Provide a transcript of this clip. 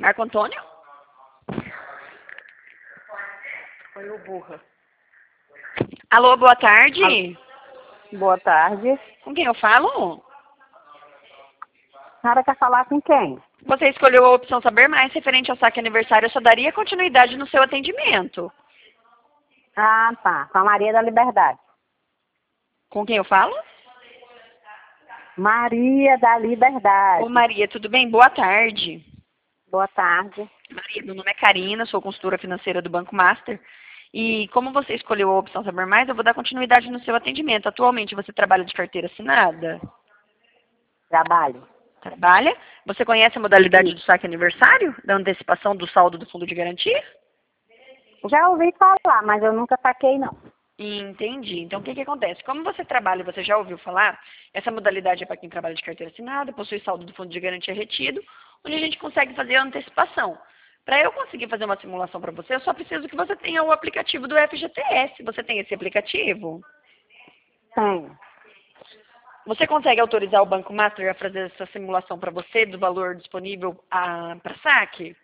Marco Antônio? Foi o burra. Alô, boa tarde. Boa tarde. Com quem eu falo? A senhora quer falar com quem? Você escolheu a opção Saber Mais referente ao saque aniversário. Eu só daria continuidade no seu atendimento. Ah, tá. Com a Maria da Liberdade. Com quem eu falo? Maria da Liberdade. Ô, Maria, tudo bem? Boa tarde. Boa tarde. Maria, meu nome é Karina, sou consultora financeira do Banco Master. E como você escolheu a opção Saber Mais, eu vou dar continuidade no seu atendimento. Atualmente você trabalha de carteira assinada? Trabalho. Trabalha? Você conhece a modalidade Isso. do saque aniversário? Da antecipação do saldo do fundo de garantia? Já ouvi falar, mas eu nunca saquei, não. Entendi. Então, o que acontece? Como você trabalha, você já ouviu falar, essa modalidade é para quem trabalha de carteira assinada, possui saldo do fundo de garantia retido, onde a gente consegue fazer a antecipação. Para eu conseguir fazer uma simulação para você, eu só preciso que você tenha o aplicativo do FGTS. Você tem esse aplicativo? Tenho. Você consegue autorizar o Banco Master a fazer essa simulação para você do valor disponível para saque?